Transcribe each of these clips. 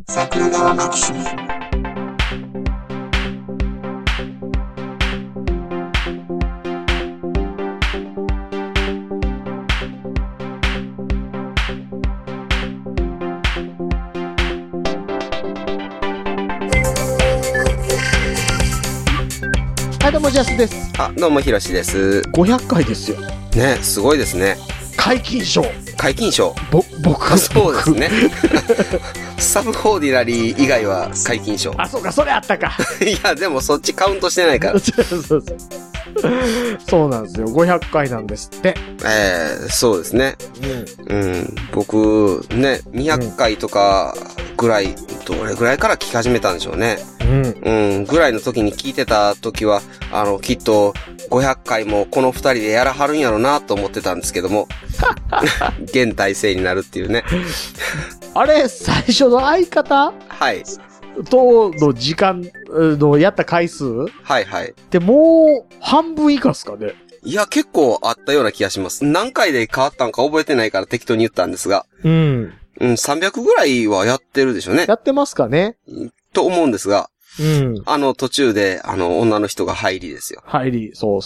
桜川マキシム。 はい、どうもジャスです。 あ、どうもひろしです。 500回ですよ。 ね、すごいですね。 解禁賞。 解禁賞。 僕。 そうですね。サブオーディナリー以外は解禁賞。 あ、そうか、それあったか。 いや、でもそっちカウントしてないから。 そうなんですよ。500回なんですって。 そうですね。僕、ね、200回とかぐらい、どれぐらいから聞き始めたんでしょうね。ぐらいの時に聞いてた時は、きっと500回もこの2人でやらはるんやろなと思ってたんですけども、現体制になるっていうね。 あれ、最初の相方はい。 との時間のやった回数はいはい。 でもう半分以下っすかね。 いや、結構あったような気がします。何回で変わったんか覚えてないから適当に言ったんですが。300ぐらいはやってるでしょうね。 やってますかね。 と思うんですが。途中で、女の人が入りですよ。 入り、そう。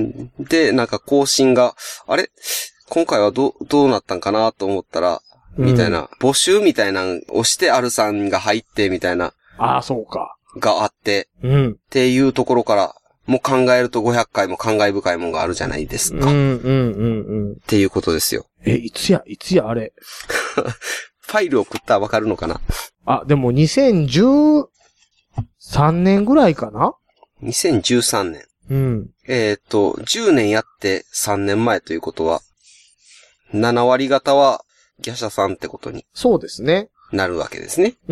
で、なんか更新が、あれ今回はどうなったんかなと思ったら、みたいな、募集みたいなのをしてアルさんが入って、みたいな。 ああ、そうか。 があって、っていうところから、もう考えると500回も感慨深いものがあるじゃないですか。っていうことですよ。 いつや、あれ。 ファイルを送ったらわかるのかな？ あ、でも2013年ぐらいかな？ 2013年。10年やって3年前ということは、7割方はギャシャさんってことに。 そうですね。 なるわけですね。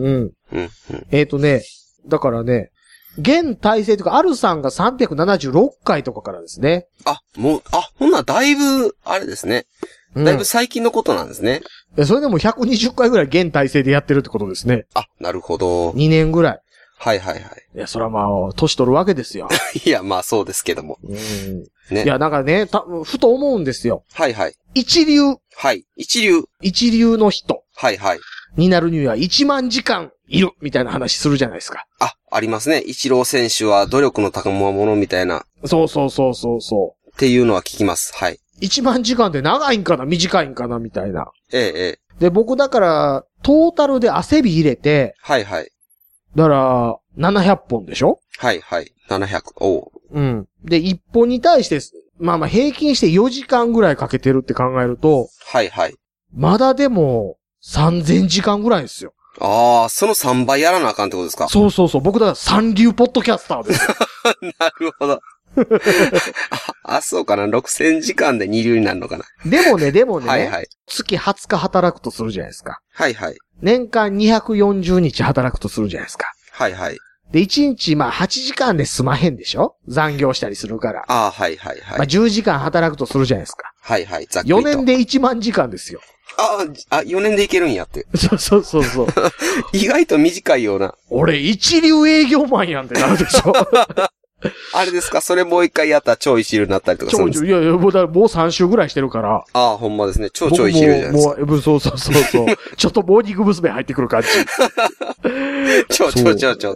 だからね、現体制というか、アルさんが376回とかからですね。 ほんならだいぶ、あれですね。だいぶ最近のことなんですね。 それでも120回ぐらい現体制でやってるってことですね。 あ、なるほど。 2年ぐらい。 はい。 いや、それはまあ、年取るわけですよ。 いや、まあそうですけども。 ね。いや、なんかね、ふと思うんですよ。 はい。 一流。 はい。一流の人。 はい。 になるには1万時間いる、みたいな話するじゃないですか。 ありますね。イチロー選手は努力の賜物みたいな。 そう。 っていうのは聞きます。はい。 1万時間って長いんかな短いんかなみたいな。 で、 僕だから、トータルで汗び入れて。 はい。 だから、700本でしょ？ はい。700。 で、1本に対して、まあ平均して4時間ぐらいかけてるって考えると。 はい。 まだでも、3000時間ぐらいですよ。 その3倍やらなあかんってことですか？ そう。僕だから三流ポッドキャスターです。 なるほど。そうかな。6000時間で二流になるのかな。でもね。 はい。月20日働くとするじゃないですか。 はい。 年間240日働くとするじゃないですか。 はい。 で、1日8時間で済まへんでしょ？残業したりするから。 はい。 10時間働くとするじゃないですか。 はい。ざっくりと。 4年で1万時間ですよ。 4年でいけるんやって。 そう。 意外と短いような。 俺、一流営業マンやんってなるでしょ。 あれですか？それもう一回やったら超一流になったりとかするんですか？ いや、もう3週ぐらいしてるから。 ほんまですね。超一流じゃないですか。 そう。ちょっとモーニング娘。入ってくる感じ。 超。 そう。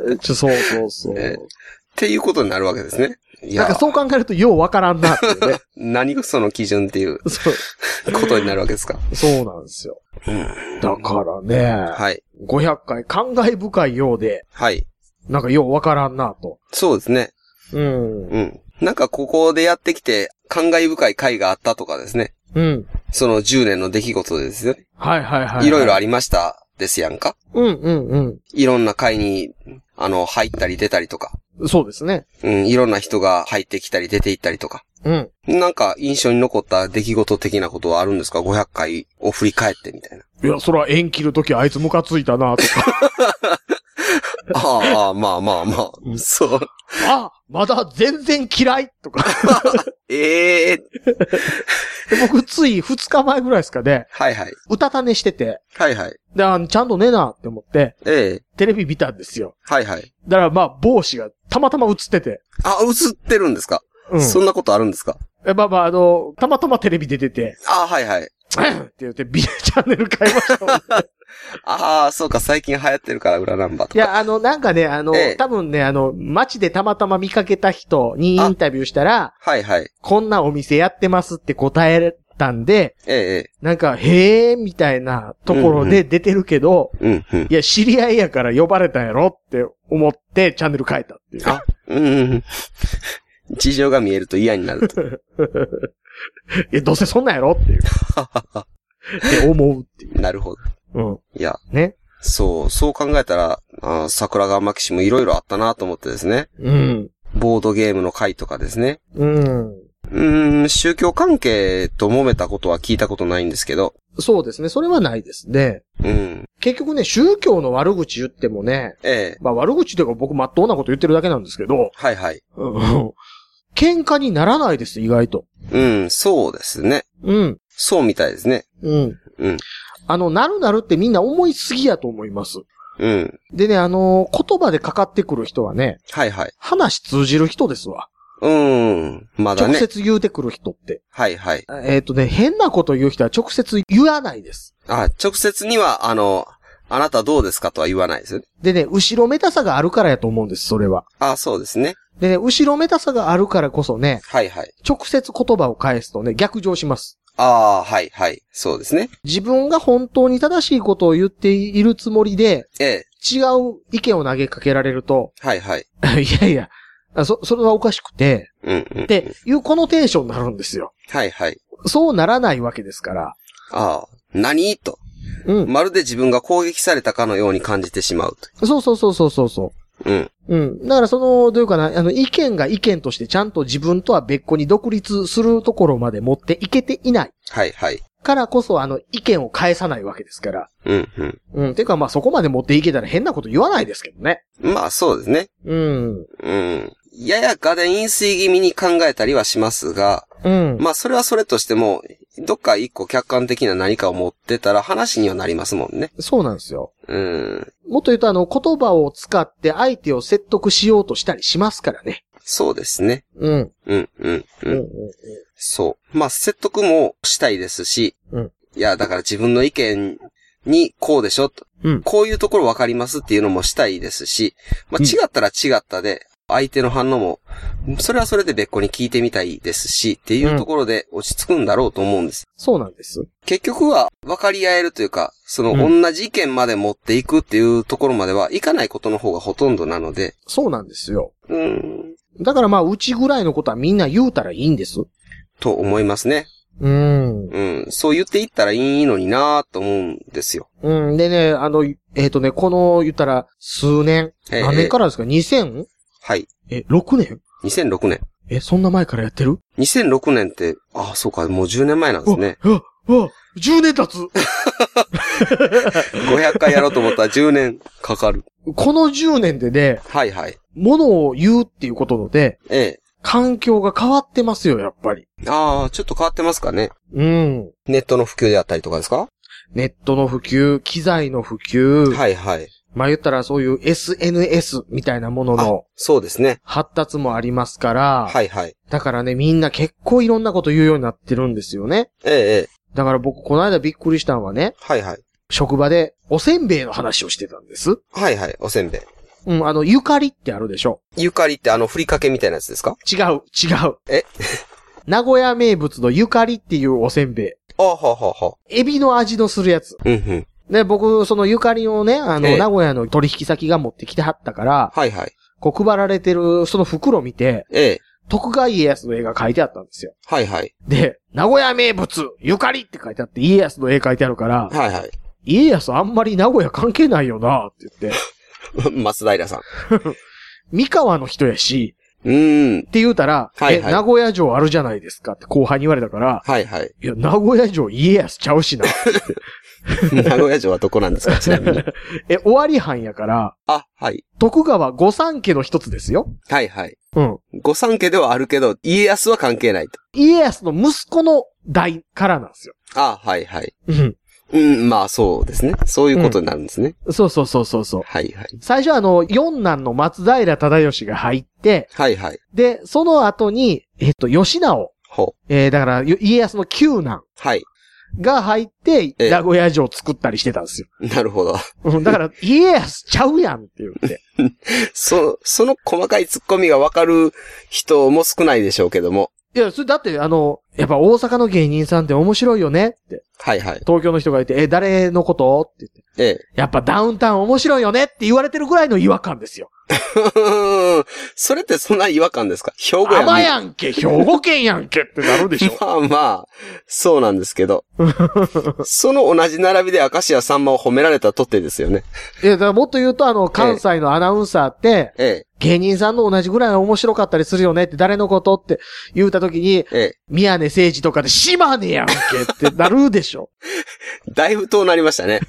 っていうことになるわけですね。 なんかそう考えるとようわからんなってね。 何がその基準っていうことになるわけですか？ そうなんですよ。だからね。 はい。 500回感慨深いようで。 はい。 なんかようわからんなと。 そうですね。なんかここでやってきて感慨深い回があったとかですね。その10年の出来事ですよね。 はい。 いろいろありましたですやんか。いろんな回に、入ったり出たりとか。 そうですね。 いろんな人が入ってきたり出ていったりとか。なんか印象に残った出来事的なことはあるんですか？ 500 回を振り返ってみたいな。 いや、それは縁切るときあいつムカついたなとか。 まあ。そう。 まだ全然嫌いとか。僕つい2日前ぐらいですかね。 はい。 うたた寝してて。 はい。 で、ちゃんと寝なって思って。テレビ見たんですよ。 はい。 だから帽子がたまたま映ってて。 映ってるんですか？そんなことあるんですか？ たまたまテレビ出てて。 はい。 って言って B チャンネル変えましたもんね。 ああ、そうか、最近流行ってるから、裏ナンバーとか。 いや、なんかね、 ええ多分ね、街でたまたま見かけた人にインタビューしたら、 はいはい。 こんなお店やってますって答えたんで、 ええ。 なんか、へーみたいなところで出てるけど、 うんうん。 いや、知り合いやから呼ばれたんやろって思ってチャンネル変えたっていう。 あ、うんうん。事情が見えると嫌になると。 いや、どうせそんなんやろっていう。って思うっていう。 なるほど。 うん。 いや、 ね。 そう考えたら、桜川マキシもいろいろあったなと思ってですね。 うん。 ボードゲームの会とかですね。 うん。 宗教関係と揉めたことは聞いたことないんですけど。 そうですね。それはないですね。 うん。 結局ね、宗教の悪口言ってもね、 ええ。 まあ悪口というか僕真っ当なこと言ってるだけなんですけど、 はいはい。 喧嘩にならないです、意外と。 うん、そうですね。 うん。 そうみたいですね。 うん。 うん。 なるってみんな思いすぎやと思います。 うん。 でね、言葉でかかってくる人はね、 はいはい。 話通じる人ですわ。 まだね。 直接言うてくる人って。 はいはい。 変なこと言う人は直接言わないです。 直接には、あなたどうですかとは言わないですよね。 でね、後ろめたさがあるからやと思うんです、それは。 そうですね。 でね、後ろめたさがあるからこそね、 はいはい。 直接言葉を返すとね、逆上します。 はいはい。そうですね。 自分が本当に正しいことを言っているつもりで、 ええ。 違う意見を投げかけられると、 はいはい。 いや、それはおかしくて、 うんうん。 っていうコノテーションになるんですよ。 はいはい。 そうならないわけですから。 何と。 うん。 まるで自分が攻撃されたかのように感じてしまうと。 そう。うん。うん。だからどういうかな、意見が意見としてちゃんと自分とは別個に独立するところまで持っていけていない。 はいはい。 からこそ、意見を返さないわけですから。 うんうん。 うん。てかまあそこまで持っていけたら変なこと言わないですけどね。 まあそうですね。 うん。 うん。やや画伝飲水気味に考えたりはしますが、 うん。 まあそれはそれとしても、どっか一個客観的な何かを持ってたら話にはなりますもんね。 そうなんですよ。 うん。 もっと言うと言葉を使って相手を説得しようとしたりしますからね。 そうですね。 うん。 そう。まあ説得もしたいですし、 うん。 いや、だから自分の意見にこうでしょと。 うん。 こういうところわかりますっていうのもしたいですし、まあ違ったら違ったで、相手の反応も、それはそれで別個に聞いてみたいですし、っていうところで落ち着くんだろうと思うんです。 そうなんです。 結局は分かり合えるというか、同じ意見まで持っていくっていうところまではいかないことの方がほとんどなので。 そうなんですよ。だからまあ、うちぐらいのことはみんな言うたらいいんです。 と思いますね。そう言っていったらいいのになぁと思うんですよ。 でね、この言ったら数年、何年からですか ?2000? はい。 6年 ?2006 年。 そんな前からやってる ?2006 年って、そうか、もう10年前なんですね。 10年経つ 500回やろうと思ったら10年かかる。 この10年でね、 はいはい。 ものを言うっていうことで、環境が変わってますよ、やっぱり。 ちょっと変わってますかね。 ネットの普及であったりとかですか？ ネットの普及、機材の普及。 はいはい。 まあ言ったらそういう SNS みたいなものの。 そうですね。 発達もありますから。 はいはい。 だからね、みんな結構いろんなこと言うようになってるんですよね。だから僕、この間びっくりしたのはね。 はいはい。 職場でおせんべいの話をしてたんです。 はいはい、おせんべい。 ゆかりってあるでしょ。 ゆかりってふりかけみたいなやつですか？ 違う。名古屋名物のゆかりっていうおせんべい。エビの味のするやつ。で、僕、そのゆかりをね、名古屋の取引先が持ってきてはったから、 はいはい。 こう配られてるその袋見て、徳川家康の絵が描いてあったんですよ。 はいはい。 で、名古屋名物、ゆかりって書いてあって、家康の絵描いてあるから、 はいはい。 家康あんまり名古屋関係ないよなって言って。 松平さん。 三河の人やし、って言うたら、名古屋城あるじゃないですかって後輩に言われたから、 はいはい。 いや、名古屋城家康ちゃうしな。 名古屋城はどこなんですかちなみに。 尾張藩やから、 はい。 徳川御三家の一つですよ。 はいはい。御三家ではあるけど、家康は関係ないと。 家康の息子の代からなんですよ。 はいはい。まあそうですね。そういうことになるんですね。 そう。 はいはい。 最初四男の松平忠義が入って、 はいはい。 で、その後に、義直。だから、家康の九男。 はい。 が入って、名古屋城作ったりしてたんですよ。 なるほど。 だから、家康ちゃうやんって言って。 その細かい突っ込みがわかる人も少ないでしょうけども。 いや、それだってやっぱ大阪の芸人さんって面白いよねって。はいはい。東京の人がいて、誰のことって言って。やっぱダウンタウン面白いよねって言われてるぐらいの違和感ですよ。 それってそんな違和感ですか？兵庫やん。 甘やんけ、兵庫県やんけってなるでしょ。 まあまあ、そうなんですけど。その同じ並びで明石家さんまを褒められたとってですよね。 いや、だからもっと言うと関西のアナウンサーって、芸人さんの同じぐらい面白かったりするよねって誰のことって言うたときに、宮根誠司とかで島根やんけってなるでしょ。 だいぶ遠なりましたね。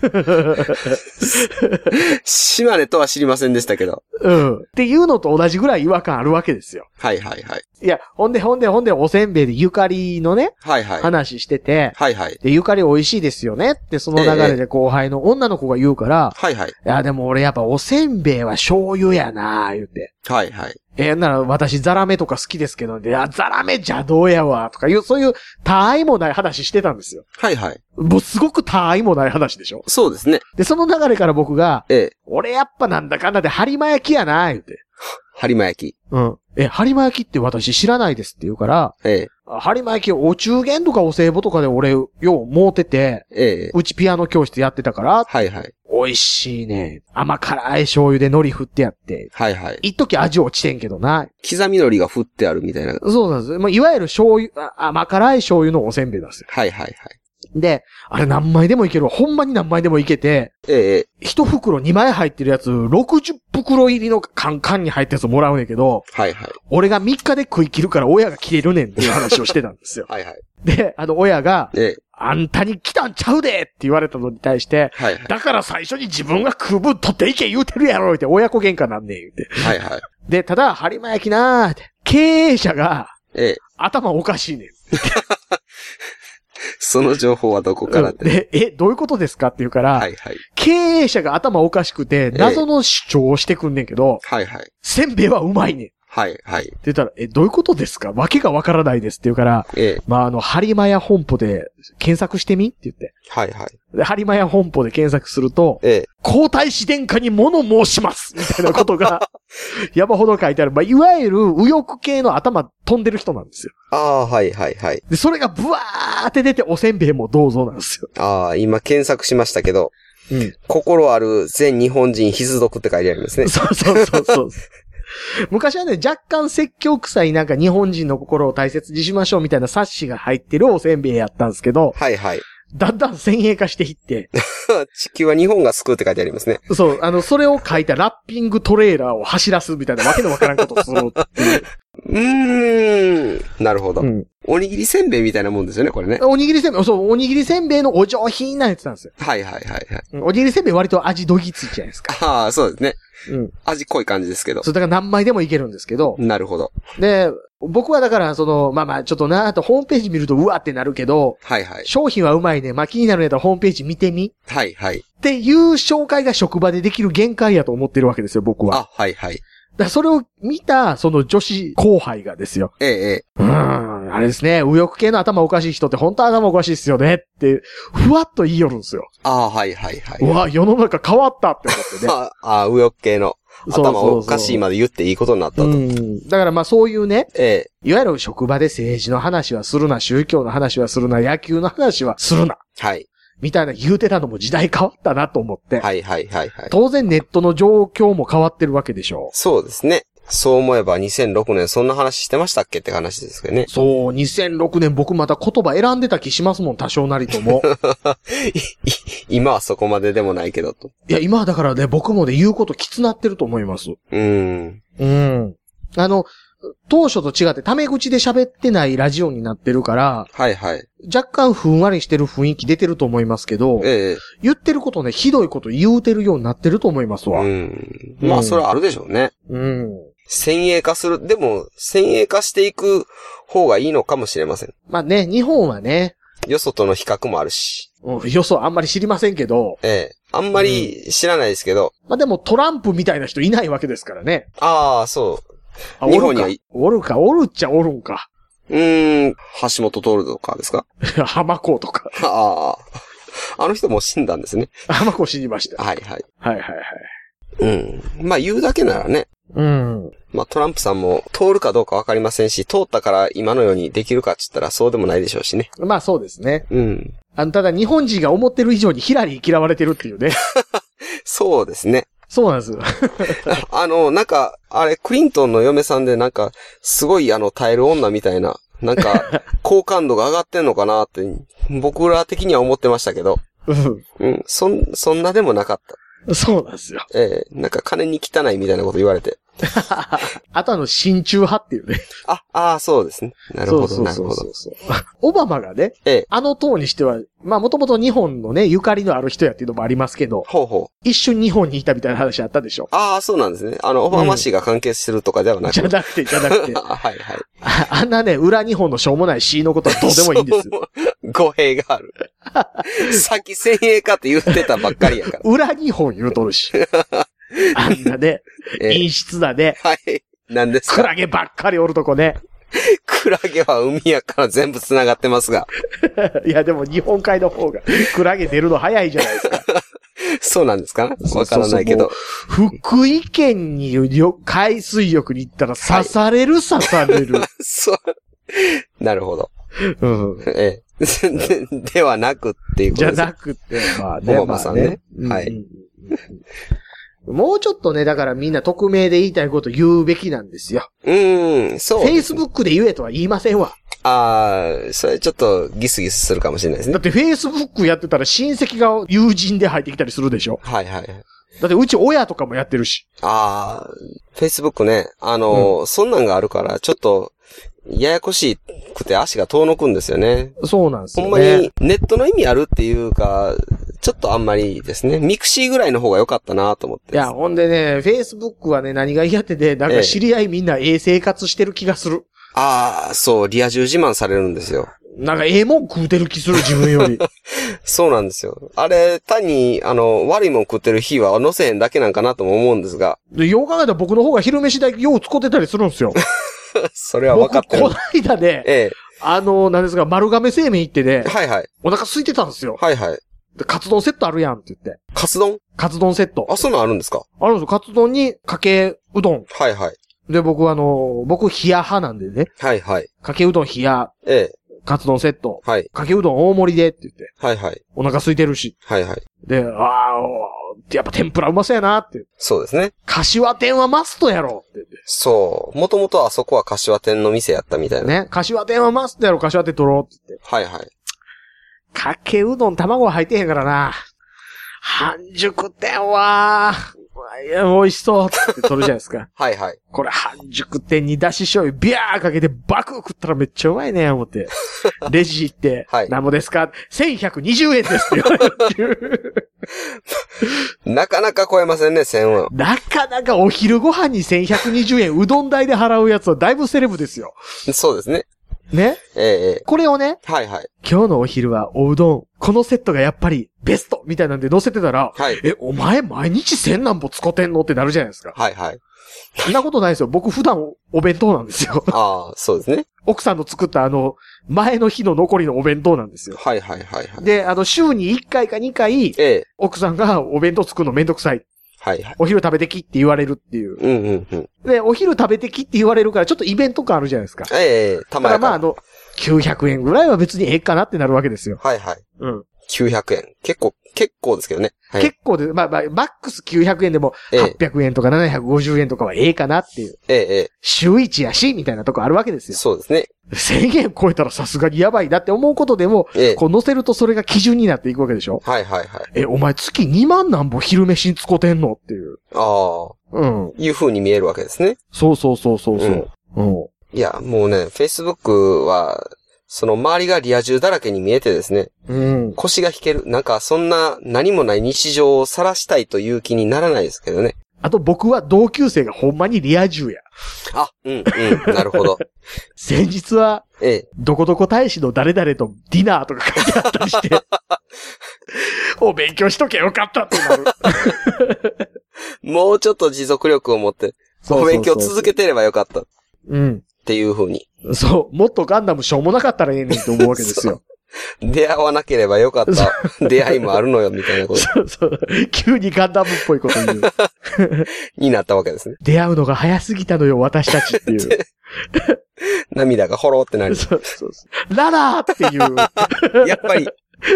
島根とは知りませんでしたけど。 っていうのと同じぐらい違和感あるわけですよ。 はいはいはい。 いや、ほんで、おせんべいでゆかりのね、話してて、で、ゆかり美味しいですよねって、その流れで後輩の女の子が言うから、いや、でも俺やっぱおせんべいは醤油やなー言うて。なら私ザラメとか好きですけど、ザラメ邪道やわ、とかいう、そういう他愛もない話してたんですよ。もうすごく他愛もない話でしょ？ そうですね。 で、その流れから僕が、俺やっぱなんだかんだで播磨焼きやなー言うて。 播磨焼き。 播磨焼きって私知らないですって言うから、播磨焼きお中元とかお歳暮とかで俺、よう持ってて、うちピアノ教室やってたから、美味しいね。甘辛い醤油で海苔振ってやって。一時味落ちてんけどな。 刻み海苔が振ってあるみたいな。 そうなんです。いわゆる醤油、甘辛い醤油のおせんべいなんですよ。で、あれ何枚でもいける。ほんまに何枚でもいけて、一袋2枚入ってるやつ、60袋入りのカンカンに入ったやつもらうねんけど、俺が3日で食い切るから親が切れるねんっていう話をしてたんですよ。で、親が、あんたに来たんちゃうでって言われたのに対して、だから最初に自分が食う分取っていけ言うてるやろって親子喧嘩なんねん言うて。で、ただ、播磨焼きなーって、経営者が、頭おかしいねん。 その情報はどこからって、 で、どういうことですかって言うから、経営者が頭おかしくて、謎の主張をしてくんねんけど、せんべいはうまいねん。って言ったら、どういうことですか？わけがわからないですって言うから、播磨屋本舗で検索してみって言って。で、播磨屋本舗で検索すると、皇太子殿下に物申しますみたいなことが、山ほど書いてある。いわゆる右翼系の頭飛んでる人なんですよ。で、それがブワーって出ておせんべいもどうぞなんですよ。 今検索しましたけど、心ある全日本人必読って書いてありますね。 そう。昔はね、若干説教臭いなんか日本人の心を大切にしましょうみたいな冊子が入ってるおせんべいやったんですけど、だんだん先鋭化していって。 地球は日本が救うって書いてありますね。 そう、それを書いたラッピングトレーラーを走らすみたいなわけのわからんことをするっていう。 なるほど。おにぎりせんべいみたいなもんですよね、これね。 おにぎりせんべい、そう、おにぎりせんべいのお上品なやつなんですよ。おにぎりせんべい割と味どぎついじゃないですか。 そうですね。味濃い感じですけど。 そう、だから何枚でもいけるんですけど。 なるほど。 で、僕はだから、ちょっとなぁとホームページ見るとうわってなるけど、商品はうまいね。気になるんやったらホームページ見てみ。っていう紹介が職場でできる限界やと思ってるわけですよ、僕は。だからそれを見た、その女子後輩がですよ。あれですね、右翼系の頭おかしい人って本当頭おかしいっすよねって、ふわっと言いよるんですよ。うわ、世の中変わったって思ってね。 右翼系の頭おかしいまで言っていいことになったと。 だからそういうね、いわゆる職場で政治の話はするな、宗教の話はするな、野球の話はするな。みたいな言うてたのも時代変わったなと思って。当然ネットの状況も変わってるわけでしょう。 そうですね。そう思えば2006年そんな話してましたっけって話ですけどね。 そう、2006年僕また言葉選んでた気しますもん、多少なりとも。 今はそこまででもないけどと。 いや、今はだからね、僕もね、言うこときつなってると思います。当初と違ってタメ口で喋ってないラジオになってるから、若干ふんわりしてる雰囲気出てると思いますけど、言ってることね、ひどいこと言うてるようになってると思いますわ。 それはあるでしょうね。先鋭化する。でも、先鋭化していく方がいいのかもしれません。 日本はね。 よそとの比較もあるし。 よそあんまり知りませんけど。 あんまり知らないですけど。 でもトランプみたいな人いないわけですからね。 そう。日本にはおるっちゃおるんか。 橋本徹とかですか？ 浜子とか。 ああ。あの人も死んだんですね。 浜子死にました。 はいはい。 はいはいはい。 まあ言うだけならね。まあトランプさんも通るかどうかわかりませんし、通ったから今のようにできるかって言ったらそうでもないでしょうしね。 まあそうですね。ただ日本人が思ってる以上にヒラリー嫌われてるっていうね。そうですね。そうなんです。 なんか、あれ、クリントンの嫁さんでなんか、すごい耐える女みたいな、なんか、好感度が上がってんのかなって、僕ら的には思ってましたけど。そんなでもなかった。 そうなんですよ。 なんか金に汚いみたいなこと言われて。 あと親中派っていうね。 そうですね。なるほど、なるほど。 オバマがね、党にしては、まあもともと日本のね、ゆかりのある人やっていうのもありますけど、一瞬日本にいたみたいな話あったでしょ。 そうなんですね。オバマ氏が関係してるとかではなくて。 じゃなくて。はいはい。あんなね、裏日本のしょうもない詩のことはどうでもいいんですよ。 語弊がある。さっき先鋭化って言ってたばっかりやから。 裏日本言うとるし。あんなね、陰湿だね。 はい。何ですか？ クラゲばっかりおるとこね。 クラゲは海やから全部繋がってますが。 いやでも日本海の方がクラゲ出るの早いじゃないですか。 そうなんですか？わからないけど。 福井県に海水浴に行ったら刺される。そう。 なるほど。ではなくっていうことです。 じゃなくって、まあね。 オバマさんね。はい。 もうちょっとね、だからみんな匿名で言いたいこと言うべきなんですよ。 そう。 Facebook で言えとは言いませんわ。 それちょっとギスギスするかもしれないですね。 だって Facebook やってたら親戚が友人で入ってきたりするでしょ。 はいはい。 だってうち親とかもやってるし。 Facebook ね、そんなんがあるから、ちょっと、ややこしくて足が遠のくんですよね。 そうなんですよね。 ほんまにネットの意味あるっていうか、ちょっとあんまりですね。ミクシーぐらいの方が良かったなと思って。 いや、ほんでね、Facebook はね、何が嫌ってね、なんか知り合いみんな生活してる気がする。 そう、リア充自慢されるんですよ。 なんかもん食うてる気する自分より。 そうなんですよ。あれ、単に、悪いもん食ってる日は載せへんだけなんかなとも思うんですが。 で、よう考えたら僕の方が昼飯代よう使ってたりするんですよ。 それは分かってる。 僕、こないだね、何ですか、丸亀製麺行ってね、 はいはい。 お腹空いてたんですよ。 はいはい。 で、カツ丼セットあるやんって言って。 カツ丼セット。 そういうのあるんですか？ あるんですよ。カツ丼にかけうどん。 はいはい。 で、僕冷や派なんでね。 はいはい。 かけうどん冷や。カツ丼セット。 はい。 かけうどん大盛りでって言って。 はいはい。 お腹空いてるし。 はいはい。 で、やっぱ天ぷらうまそうやなって。 そうですね。 柏店はマストやろって言って。 そう。もともとあそこは柏店の店やったみたいな。 ね。柏店はマストやろ、柏店取ろうって言って。 はいはい。 かけうどん卵は入ってへんからな。半熟店は、いや、美味しそうって取るじゃないですか。 はいはい。 これ半熟店にだし醤油ビャーかけてバク食ったらめっちゃうまいね、思って。レジ行って、はい。何もですか ?1120 円ですって言われるっていう。 なかなか超えませんね、1000は。 なかなかお昼ご飯に1120円うどん代で払うやつはだいぶセレブですよ。 そうですね。 ねこれをね。 はいはい。 今日のお昼はおうどん。このセットがやっぱりベストみたいなんで載せてたら。 はい。 お前毎日1000何歩使ってんのってなるじゃないですか。 はいはい。 そんなことないですよ。僕普段お弁当なんですよ。 そうですね。 奥さんの作った前の日の残りのお弁当なんですよ。 はいはいはい、はい。 で、週に1回か2回、奥さんがお弁当作るのめんどくさい。 はいはい。 お昼食べてきって言われるっていう。 うんうんうん。 で、お昼食べてきって言われるからちょっとイベント感あるじゃないですか。 たまに。 まあ900円ぐらいは別にええかなってなるわけですよ。 はいはい。 うん。 900円。結構ですけどね。 はい、結構で、マックス900円でも800円とか750円とかはええかなっていう。週1やし、みたいなとこあるわけですよ。 そうですね。 1000円超えたらさすがにやばいなって思うことでも、こう乗せるとそれが基準になっていくわけでしょ。 はいはいはい。 お前月2万なんぼ昼飯に使ってんのっていう。 うん。いう風に見えるわけですね。 そう。うん。 いや、もうね、Facebook は、その周りがリア充だらけに見えてですね。 うん。 腰が引ける。なんかそんな何もない日常を晒したいという気にならないですけどね。 あと僕は同級生がほんまにリア充や。 なるほど。 先日は、どこどこ大使の誰々とディナーとか書いてあったりして、お勉強しとけよかったってなる。 もうちょっと持続力を持って、お勉強続けてればよかった。 うん。 っていう風に。 そう。もっとガンダムしょうもなかったらええねんと思うわけですよ。 出会わなければよかった出会いもあるのよ、みたいなこと。 そうそう。急にガンダムっぽいこと言う。 になったわけですね。 出会うのが早すぎたのよ、私たちっていう。 涙がほろってなる。 そうそうそう。ララーっていう。 やっぱり。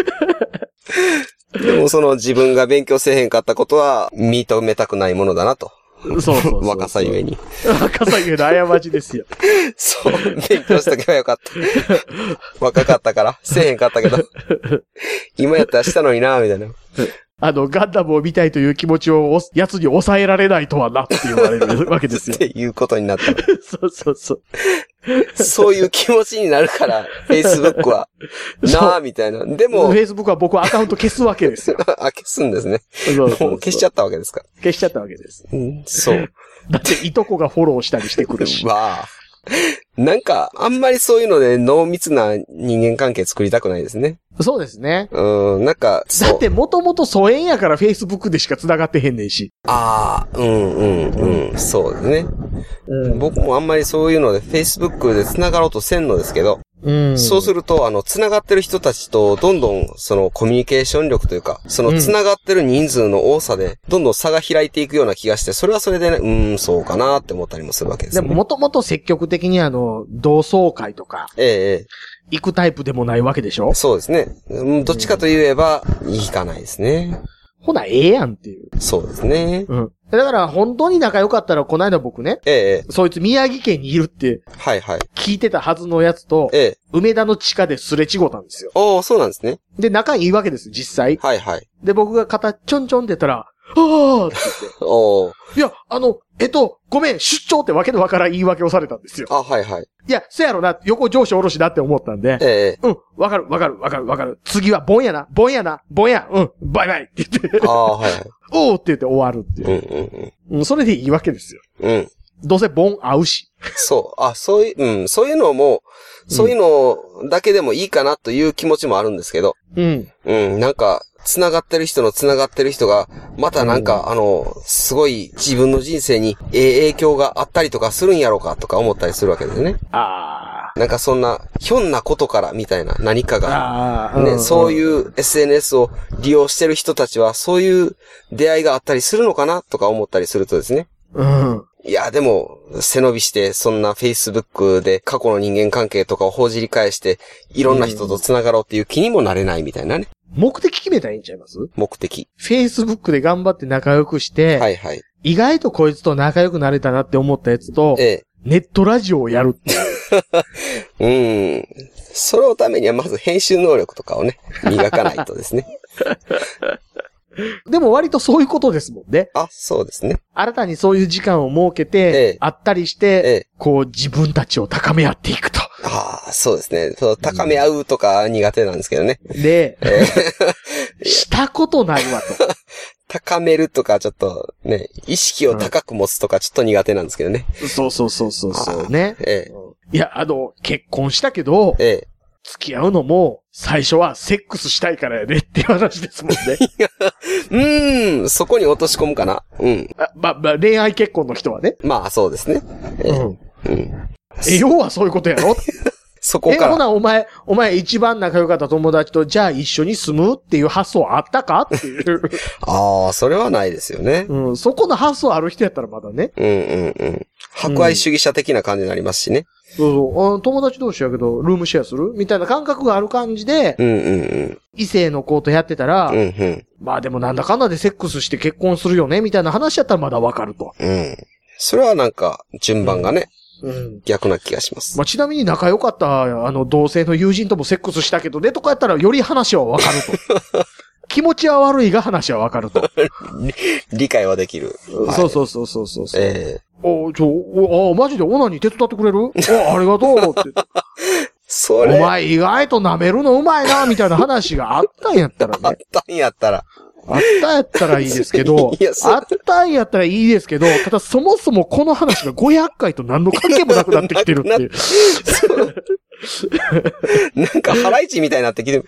でもその自分が勉強せえへんかったことは認めたくないものだなと。 そうそうそう。 若さゆえに。 若さゆえの過ちですよ。 そう、勉強しとけばよかった。若かったから、せえへんかったけど。今やったらしたのにな、みたいな。 ガンダムを見たいという気持ちを奴に抑えられないとはなって言われるわけですよ。 っていうことになった。 そうそうそう。 そういう気持ちになるから、Facebook は。なあ、みたいな。でも。 Facebook は僕はアカウント消すわけですよ。 あ、消すんですね。 そうもう消しちゃったわけですか。 消しちゃったわけです。 そう。 だっていとこがフォローしたりしてくるし。 わあ。なんか、あんまりそういうので濃密な人間関係作りたくないですね。 そうですね。 なんか、 だってもともと疎遠やから Facebook でしか繋がってへんねんし。 ああ、そうですね。僕もあんまりそういうので Facebook で繋がろうとせんのですけど、そうすると、繋がってる人たちと、どんどん、その、コミュニケーション力というか、その、繋がってる人数の多さで、どんどん差が開いていくような気がして、それはそれでね、そうかなって思ったりもするわけですね。 でも、もともと積極的に同窓会とか、行くタイプでもないわけでしょ？ そうですね。どっちかと言えば、行かないですね。 ほな、ええやんっていう。 そうですね。 だから、本当に仲良かったら、この間僕ね、そいつ宮城県にいるって、聞いてたはずのやつと、梅田の地下ですれ違ったんですよ。 そうなんですね。 で、仲いいわけです、実際。で、僕が肩ちょんちょんって言ったら、あーって言って。いや、ごめん、出張ってわけのわからん言い訳をされたんですよ。いや、そやろな、横上司おろしだって思ったんで、わかる。次はボンや、バイバイって言って、おーって言って終わるっていう。それでいいわけですよ。どうせボン合うし。 そう。そういうのも、そういうのだけでもいいかなという気持ちもあるんですけど、なんか、繋がってる人が、またなんか、すごい自分の人生に影響があったりとかするんやろうかとか思ったりするわけですね。なんかそんな、ひょんなことからみたいな何かが、ね、そういう SNS を利用してる人たちは、そういう出会いがあったりするのかなとか思ったりするとですね。いや、でも、背伸びして、そんな Facebook で過去の人間関係とかを報じり返して、いろんな人と繋がろうっていう気にもなれないみたいなね。 目的決めたらいいんちゃいます？ 目的。 Facebook で頑張って仲良くして、意外とこいつと仲良くなれたなって思ったやつと、ネットラジオをやるっていう。 そのためにはまず編集能力とかをね、磨かないとですね。 でも割とそういうことですもんね。 そうですね。 新たにそういう時間を設けて、会ったりして、こう自分たちを高め合っていくと。 そうですね。高め合うとか苦手なんですけどね。 で、したことないわと。 高めるとかちょっとね、意識を高く持つとかちょっと苦手なんですけどね。 そうね。いや、結婚したけど、付き合うのも、最初はセックスしたいからやねっていう話ですもんね。そこに落とし込むかな。 恋愛結婚の人はね。 そうですね。 要はそういうことやろそこから。 ほな、お前一番仲良かった友達と、じゃあ一緒に住むっていう発想あったかっていう。 それはないですよね。 そこの発想ある人やったらまだね。 博愛主義者的な感じになりますしね。 友達同士やけど、ルームシェアするみたいな感覚がある感じで、異性の子とやってたら、でもなんだかんだでセックスして結婚するよねみたいな話やったらまだわかると。 それはなんか、順番がね。逆な気がします。 ちなみに仲良かった、同性の友人ともセックスしたけどねとかやったらより話はわかると。気持ちは悪いが話はわかると。 理解はできる。 そう。マジでオナニー手伝ってくれる？ありがとうって。お前意外と舐めるのうまいな、みたいな話があったんやったらね。 あったんやったらいいですけど、あったんやったらいいですけど、ただそもそもこの話が500回と何の関係もなくなってきてるっていう。 なんかハライチみたいになってきてる。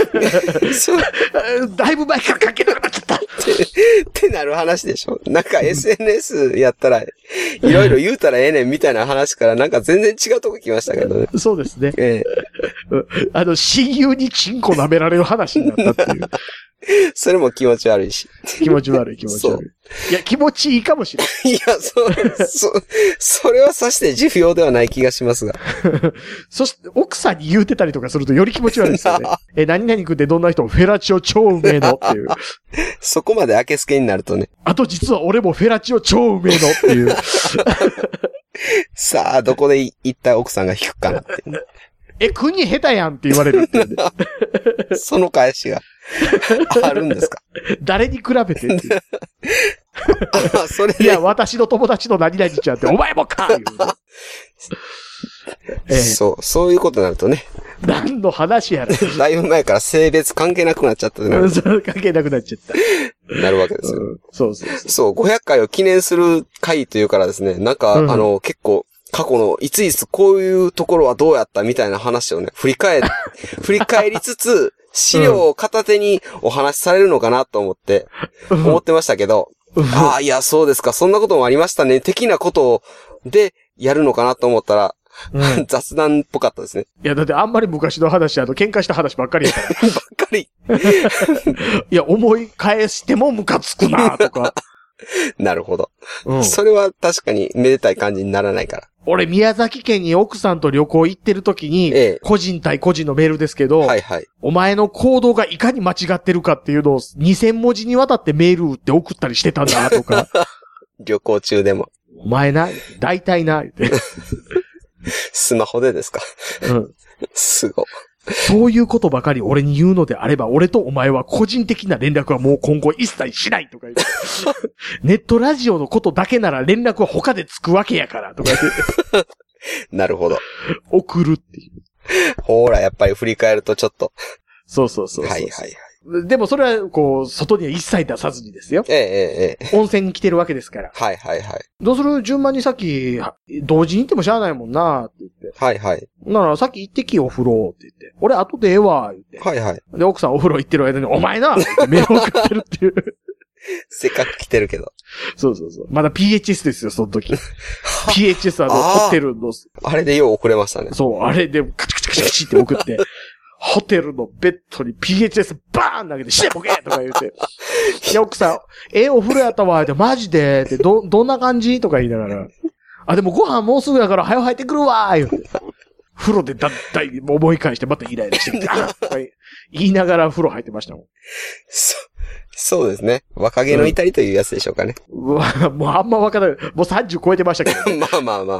だいぶ前から関係なくなっちゃった。 ってなる話でしょ。なんか SNS やったら、いろいろ言うたらええねんみたいな話からなんか全然違うとこ来ましたけどね。 そうですね。親友にチンコ舐められる話になったっていう。 それも気持ち悪いし。 気持ち悪い。いや、気持ちいいかもしれない。 いや、それはさして重要ではない気がしますが。 そして、奥さんに言うてたりとかするとより気持ち悪いですよね。何々君ってどんな人？フェラチオ超うめえのっていう。 そこまで明けすけになるとね。 あと実は俺もフェラチオ超うめえのっていう。 さあ、どこで一体奥さんが引くかなっていう、ね。 国下手やんって言われるっていう、ね。 その返しがあるんですか？ 誰に比べてっていう。 それで。 いや、私の友達の何々ちゃんって、お前もかそういうことになるとね。 何の話やろ。 だいぶ前から性別関係なくなっちゃったね。 関係なくなっちゃった。 なるわけですよ。そう、500回を記念する回というからですね、なんか、結構、過去のいついつこういうところはどうやったみたいな話をね、振り返りつつ、資料を片手にお話しされるのかなと思ってましたけど、ああ、いや、そうですか、そんなこともありましたね、的なことでやるのかなと思ったら、雑談っぽかったですね。 いや、だってあんまり昔の話、喧嘩した話ばっかりやから。 ばっかり。 いや、思い返してもムカつくなとか。 なるほど。それは確かにめでたい感じにならないから。 俺、宮崎県に奥さんと旅行行ってる時に、個人対個人のメールですけど、お前の行動がいかに間違ってるかっていうのを2000文字にわたってメール打って送ったりしてたんだとか。 旅行中でも。 お前な、大体な、言って。 スマホでですか？すごい。 そういうことばかり俺に言うのであれば、俺とお前は個人的な連絡はもう今後一切しないとか言って。ネットラジオのことだけなら連絡は他でつくわけやからとか言って。 なるほど。 送るっていう。 ほら、やっぱり振り返るとちょっと。 そう。でもそれは、外には一切出さずにですよ。温泉に来てるわけですから。どうする？順番にさっき、同時に行ってもしゃあないもんなって言って。なら、さっき行ってきお風呂って言って。俺後でええわ、言って。で、奥さんお風呂行ってる間に、お前なってメール送ってるっていう。 せっかく来てるけど。 そう。まだ PHS ですよ、その時。PHS ホテルの。 あれでよう送れましたね。 そう、あれでカチカチって送って。ホテルのベッドに PHS バーン投げて、してボケとか言って。で、奥さん、お風呂やったわ、マジでって、どんな感じとか言いながら。でもご飯もうすぐやから、早入ってくるわ言って。風呂でだい思い返して、またイライラしてきて、言いながら風呂入ってましたもん。 そうですね。若気の至りというやつでしょうかね。 もうあんま若ない。もう30超えてましたけど、ね。 まあ。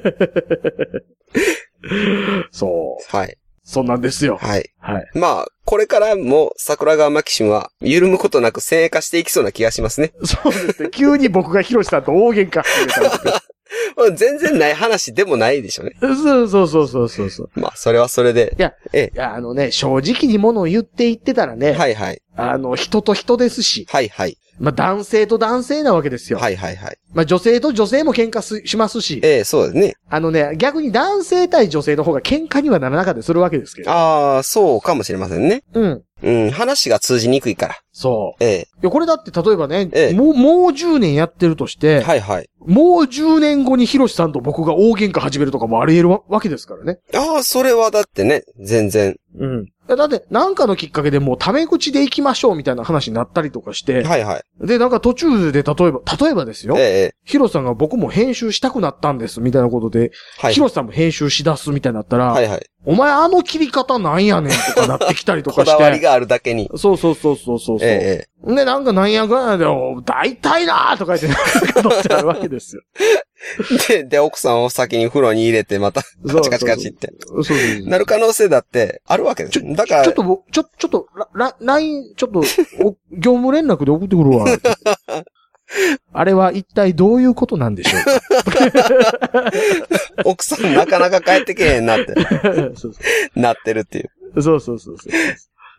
そう。 はい。 そんなんですよ。 はい。まあ、これからも桜川マキシムは緩むことなく先鋭化していきそうな気がしますね。 そうですね。急に僕がヒロシさんと大喧嘩始めたんですけど。 全然ない話でもないでしょうね。 そう。 まあ、それはそれで。 いや、正直にものを言っていってたらね。人と人ですし。まあ、男性と男性なわけですよ。まあ、女性と女性も喧嘩しますし。 そうですね。 逆に男性対女性の方が喧嘩にはならなかったりするわけですけど。 ああ、そうかもしれませんね。話が通じにくいから。 そう。いや、これだって例えばね、もう10年やってるとして、もう10年後にヒロシさんと僕が大喧嘩始めるとかもあり得るわけですからね。 ああ、それはだってね、全然。 だって、なんかのきっかけでもうタメ口で行きましょうみたいな話になったりとかして。で、なんか途中で例えばですよ。ヒロさんが僕も編集したくなったんですみたいなことで、ヒロさんも編集しだすみたいになったら、お前あの切り方なんやねんとかなってきたりとかして。 こだわりがあるだけに。 そう。で、なんかなんやかんやで、大体なーとか言って、なんかってあるわけですよ。 で、奥さんを先に風呂に入れて、また、カチカチって。なる可能性だって、あるわけです。だから。 ちょっと、LINE、業務連絡で送ってくるわ。あれは一体どういうことなんでしょうか。 奥さんなかなか帰ってけへんなって。なってるっていう。 そう。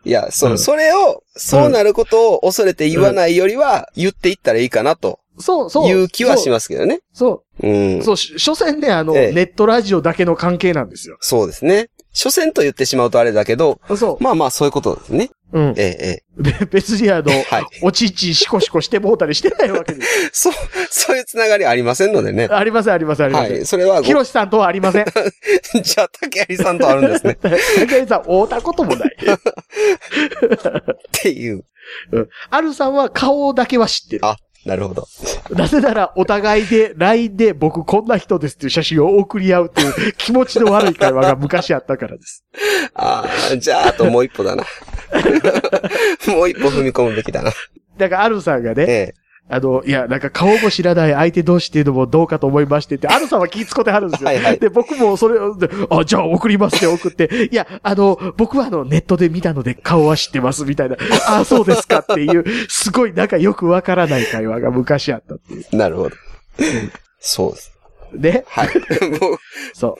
いや、それを、そうなることを恐れて言わないよりは、言っていったらいいかなと。いう気はしますけどね。 そう、所詮ね、ネットラジオだけの関係なんですよ。 そうですね。所詮と言ってしまうとあれだけど、まあまあそういうことですね。 別におちちしこしこしてもうたりしてないわけです。 そういうつながりありませんのでね。 ありません。はい。 それはひろしさんとはありません。 じゃあ、竹有さんとあるんですね。 竹有さん、会うたこともない。 っていう。 あるさんは顔だけは知ってる。 あ、なるほど。 なぜなら、お互いで LINE で僕こんな人ですっていう写真を送り合うっていう気持ちの悪い会話が昔あったからです。 じゃあ、あともう一歩だな。もう一歩踏み込むべきだな。 だから、アルさんがね、いや、なんか顔も知らない相手同士っていうのもどうかと思いましてって、アルさんは気使ってはるんですよ。で、僕もそれを、じゃあ送りますって送って、いや、僕はネットで見たので顔は知ってますみたいな、そうですかっていう、すごいなんかよくわからない会話が昔あったっていう。 なるほど。そうです。 で、 はい。 そう。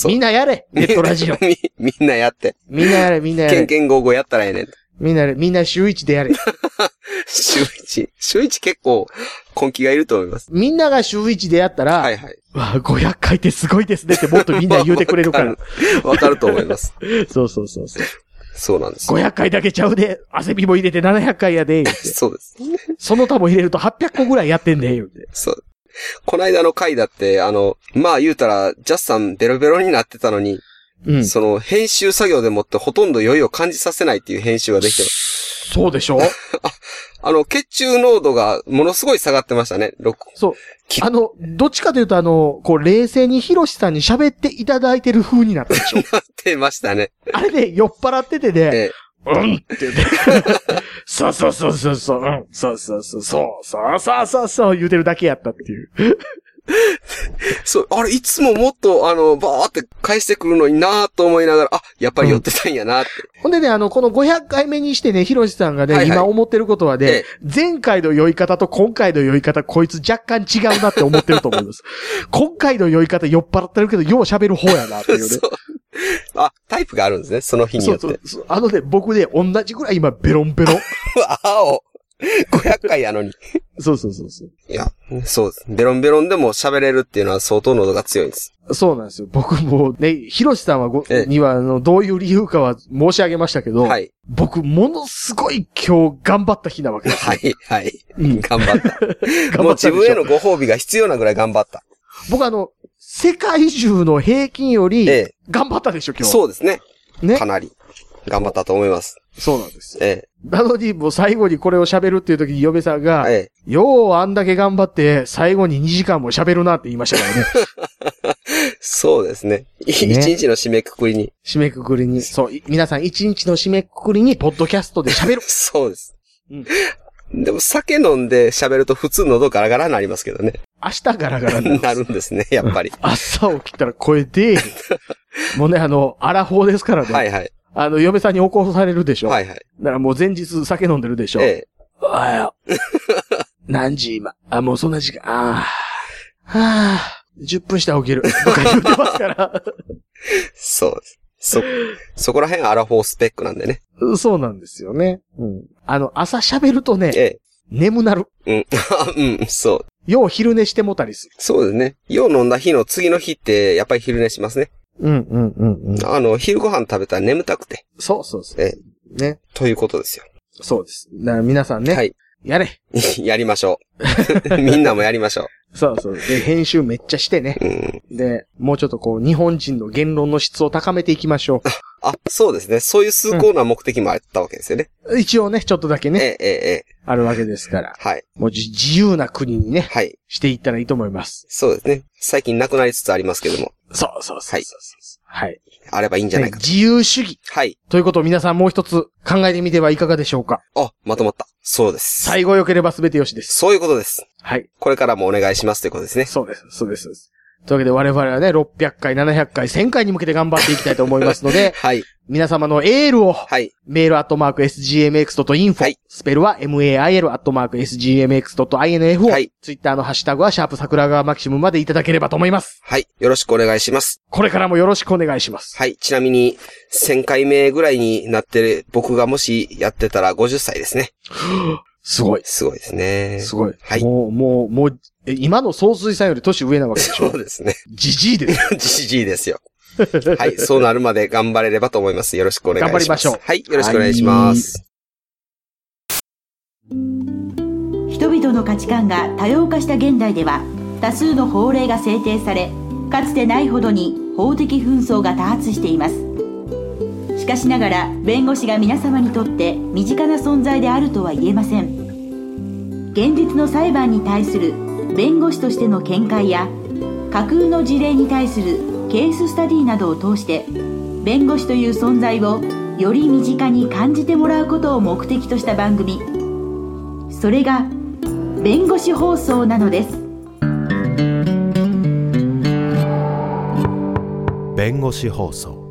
みんなやれ、ネットラジオ。 みんなやって。 みんなやれ。 ケンケンゴーゴーやったらええねん。 みんな週1でやれ。 週1結構根気がいると思います。 みんなが週1でやったら、500回ってすごいですねってもっとみんな言うてくれるから。 わかると思います。 そう。 そうなんです。 500回だけちゃうで、汗びも入れて700回やで、言うて。 そうです。 その他も入れると800個ぐらいやってんで、言うて。 そう。この間の回だって、まあ言うたら、ジャスさんベロベロになってたのに、その編集作業でもってほとんど酔いを感じさせないっていう編集ができてます。 そうでしょ血中濃度がものすごい下がってましたね。 そう。どっちかというと冷静にヒロシさんに喋っていただいてる風になったでしょなってましたね。 あれで酔っ払っててね、って言って。そう、言うてるだけやったっていう。 そう、いつももっと、バーって返してくるのになーと思いながら、やっぱり寄ってたんやなって。 ほんでね、この500回目にしてね、ひろしさんがね、今思ってることはね、前回の酔い方と今回の酔い方、こいつ若干違うなって思ってると思います。今回の酔い方酔っ払ってるけど、よう喋る方やなっていうね。そう。 タイプがあるんですね、その日によって。 そう。ね、僕ね、同じぐらい今ベロンベロン。 500回やのに。 そう。 いや、そうです。ベロンベロンでも喋れるっていうのは相当喉が強いんです。 そうなんですよ。僕もね、ひろしさんにはどういう理由かは申し上げましたけど、僕ものすごい今日頑張った日なわけですよ。 はい。頑張った。もう自分へのご褒美が必要なぐらい頑張った。 僕世界中の平均より頑張ったでしょ、今日。 そうですね。かなり頑張ったと思います。 そうなんですよ。なのに、もう最後にこれを喋るっていう時に嫁さんが、ようあんだけ頑張って、最後に2時間も喋るなって言いましたからね。 そうですね。一日の締めくくりに。 そう、皆さん一日の締めくくりに、ポッドキャストで喋る。 そうです。でも酒飲んで喋ると普通喉ガラガラになりますけどね。 明日ガラガラになるんですね、やっぱり。 朝起きたら声で、もうね、アラフォーですからね。嫁さんに起こされるでしょ。だからもう前日酒飲んでるでしょ。おはよう。何時今。もうそんな時間。10分したら起きる。とか言ってますから。 そうです。そこら辺アラフォースペックなんでね。 そうなんですよね。朝喋るとね、眠なる。 そう。 よう昼寝してもたりする。 そうですね。よう飲んだ日の次の日って、やっぱり昼寝しますね。昼ご飯食べたら眠たくて。 そう。ね。 ということですよ。 そうです。だから皆さんね。やれ。 やりましょう。みんなもやりましょう。 そう。で、編集めっちゃしてね。で、もうちょっと日本人の言論の質を高めていきましょう。 そうですね。そういう崇高な目的もあったわけですよね。 一応ね、ちょっとだけね。あるわけですから。もう自由な国にね。していったらいいと思います。 そうですね。最近なくなりつつありますけども。 そう。 あればいいんじゃないかと。 自由主義。ということを皆さんもう一つ考えてみてはいかがでしょうか。 まとまった。そうです。 最後良ければ全てよしです。 そういうことです。 はい。 これからもお願いしますということですね。 そうです。 というわけで我々はね、600回、700回、1000回に向けて頑張っていきたいと思いますので、 はい。 皆様のエールを、 はい。 メール@sgmx.info、はい、スペルは mail@sgmx.info、はい。ツイッターのハッシュタグはシャープ桜川マキシムまでいただければと思います。 はい。よろしくお願いします。 これからもよろしくお願いします。 はい。ちなみに、1000回目ぐらいになって、僕がもしやってたら50歳ですね。 すごい。 すごいですね。 すごい。 はい。 もう、今の総帥さんより年上なわけでしょ。 そうですね。 じじいです。 じじいですよ。はい。そうなるまで頑張れればと思います。よろしくお願いします。 頑張りましょう。 はい。よろしくお願いします。 人々の価値観が多様化した現代では、多数の法令が制定され、かつてないほどに法的紛争が多発しています。しかしながら、弁護士が皆様にとって身近な存在であるとは言えません。現実の裁判に対する弁護士としての見解や、架空の事例に対するケーススタディなどを通して、弁護士という存在をより身近に感じてもらうことを目的とした番組、それが弁護士放送なのです。 弁護士放送。